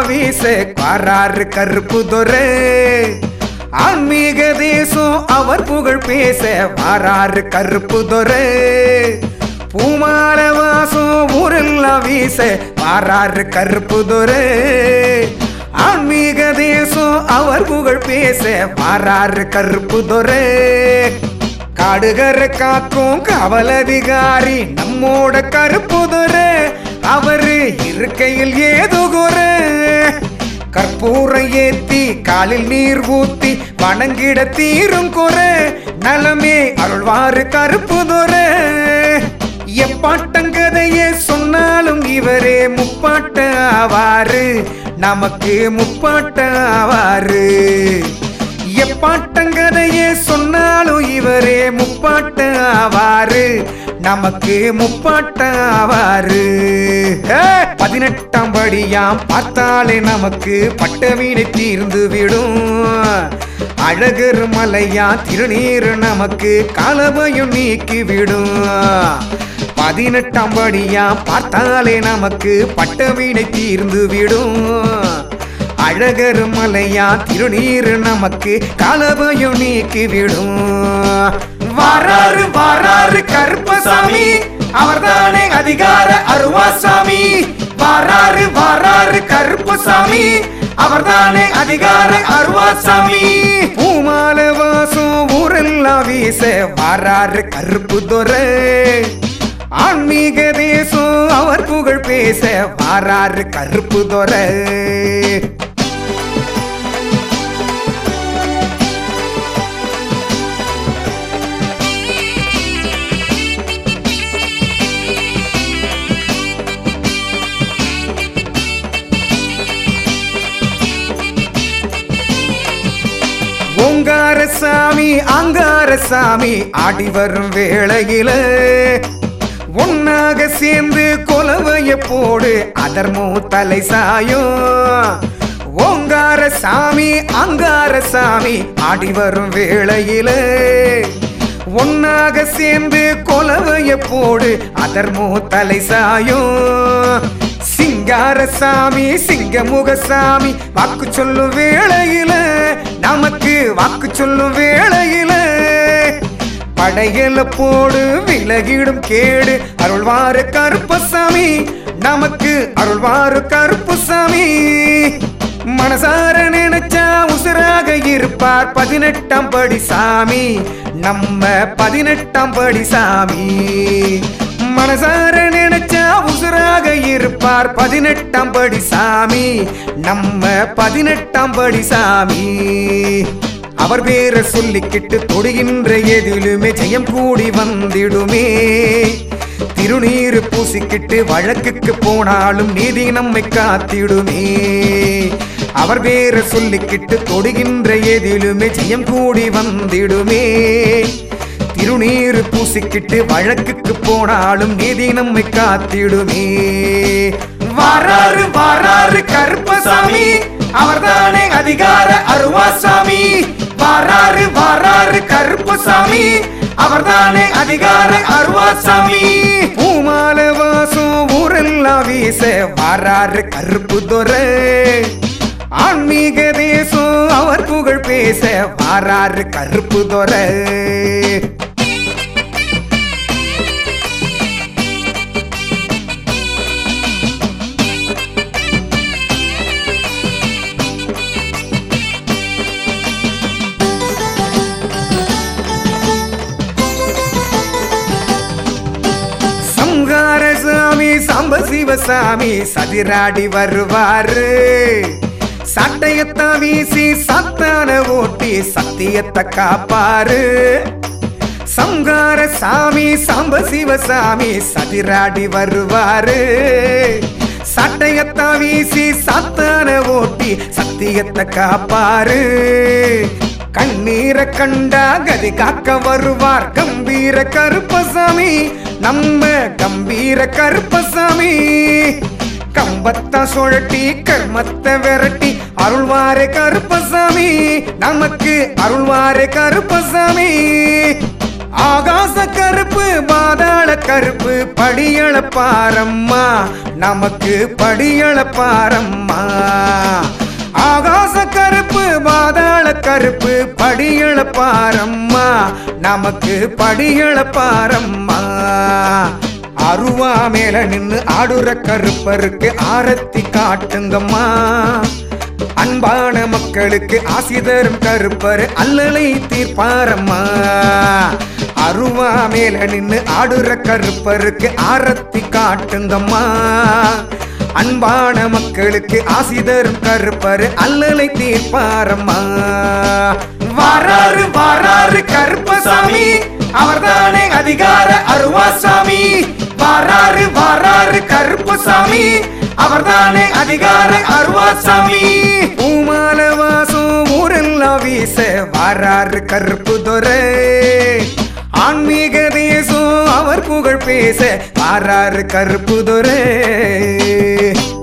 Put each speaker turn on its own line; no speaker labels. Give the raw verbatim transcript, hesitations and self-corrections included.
வீச வாராரு கருப்பு துரை. ஆன்மீக தேசம் அவர் புகழ் பேச வாராரு கருப்பு துரை. பூமால வாசம் ஊரெல்லாம் வீச வாராரு கருப்பு துரை. ஆன்மீக தேசம் அவர் புகழ் பேச வாராரு கருப்பு துரை. காடுகர காக்கும் காவல் அதிகாரி நம்மோட கருப்பு துரை. அவரு இருக்கையில் ஏதோ குறை. கற்பூரம் ஏத்தி காலில் நீர் ஊத்தி வணங்கிட தீரும் குறை. நலமே அருள்வாரு கருப்பு துரை. எப்பாட்டங்கதையே சொன்னாலும் இவரே முப்பாட்ட ஆவாரு. நமக்கு முப்பாட்ட ஆவாரு. எப்பாட்டங்கதையே சொன்னாலும் இவரே முப்பாட்ட ஆவாரு. நமக்கு முப்பாட்ட ஆவாரு. பதினெட்டாம் படியாம் பார்த்தாலே நமக்கு பட்டவீனை தீர்ந்து விடும். அழகர் மலையா திருநீர் நமக்கு காலபயம் நீக்கிவிடும். பதினெட்டாம் படியா பார்த்தாலே நமக்கு பட்டவீனை தீர்ந்து விடும். அழகர் மலையா திருநீர் நமக்கு காலபயம் நீக்கிவிடும். வாராரு வாராரு கருப்பசாமி அவர்தானே அதிகார அருவாசாமி. வாராரு வாராரு கருப்பசாமி அவர்தானே அதிகார அருவாசாமி. பூமால வாசம் ஊரெல்லாம் வீச வாராரு கருப்பு துரை. ஆன்மீக தேசம் அவர் புகழ் பேச வாராரு கருப்பு துரை. ஓங்கார சாமி அங்கார சாமி ஆடி வரும் வேளையில ஒன்னாக சேர்ந்து கொலவைய போடு அதர்மோ தலை சாயும். ஓங்கார சாமி அங்கார சாமி ஆடி வரும் வேளையில ஒன்னாக சேர்ந்து கொலவைய போடு அதர்மோ தலை சாயும். சிங்கார சாமி சிங்கமுக சாமி வாக்கு சொல்லும் வேளையில நமக்கு வாக்கு சொல்லும் வேளையில படையல போடு விலகிடும் கேடு அருள்வாரு கருப்பசாமி. நமக்கு அருள்வாரு கருப்பசாமி. மனசார நினைச்சா உசுராக இருப்பார் பதினெட்டாம் படி சாமி. நம்ம பதினெட்டாம் படி சாமி. மனசார நினைச்சா உசுராக இருப்பார் பதினெட்டாம் படி சாமி. நம்ம பதினெட்டாம் படி சாமி. அவர் பேரை சொல்லிக்கிட்டு தொடுகின்ற எதிலுமே ஜெயம் கூடி வந்திடுமே. திருநீரு பூசிக்கிட்டு வழக்குக்கு போனாலும் நீதி நம்மை காத்திடுமே. அவர் பேரை சொல்லிக்கிட்டு தொடுகின்ற எதிலுமே ஜெயம் கூடி வந்திடுமே. திருநீரு பூசிக்கிட்டு வழக்குக்கு போனாலும் நீதி நம்மை காத்திடுமே. வாராரு வாராரு கருப்பசாமி அவர்தானே அதிகார அருவாசாமி. வாராரு வாராரு கருப்பசாமி அவர்தானே அதிகார அருவாசாமி. பூமால வாசம் ஊரெல்லாம் வீச வாராரு கருப்பு துரை. ஆன்மீக தேசம் அவர் புகழ் பேச வாராரு கருப்பு துரை. சாமி சாம்ப சிவசாமி சதிராடி வருவாரு. சட்டையத்த வீசி சத்தான ஓட்டி சத்தியத்தை காப்பாரு. சங்கார சாமி சாம்ப சிவசாமி சதிராடி வருவாரு. சட்டையத்த வீசி சத்தான ஓட்டி சத்தியத்தை காப்பாரு. கண்ணீரை கண்டா கதி காக்க வருவார் கம்பீர கருப்பசாமி. நம்ம கம்பீர கருப்பசாமி. கம்பத்த சுழட்டி கர்மத்தை விரட்டி அருள்வாரே கருப்பசாமி. நமக்கு அருள்வாரே கருப்பசாமி. ஆகாச கருப்பு பாதாள கருப்பு படியள பாரம்மா நமக்கு படியள பாரம்மா ஆகாச கருப்பு பாதாள கருப்பு படியள பாரம்மா நமக்கு படியள பாரம்மா அருவா மேல நின்னு ஆடுற கருப்பருக்கு ஆரத்தி காட்டுங்கம்மா அன்பான மக்களுக்கு ஆசி தரும் கருப்பர் அல்லலை தீர்ப்பாரம்மா அருவா மேல நின்னு ஆடுற கருப்பருக்கு ஆரத்தி காட்டுங்கம்மா அன்பான மக்களுக்கு ஆசி தரும் கருப்பர் அல்லலை தீர்ப்பாரம்மா வாராரு வாராரு கருப்பசாமி அவர்தானே அதிகார அருவாசாமி வாராரு வாராரு கருப்பசாமி அவர்தானே அதிகார அருவாசாமி பூமால வாசம் ஊரெல்லாம் வீச வாராரு கருப்பு துரை ஆன்மீக தேசம் அவர் புகழ் பேச வாராரு கருப்பு துரை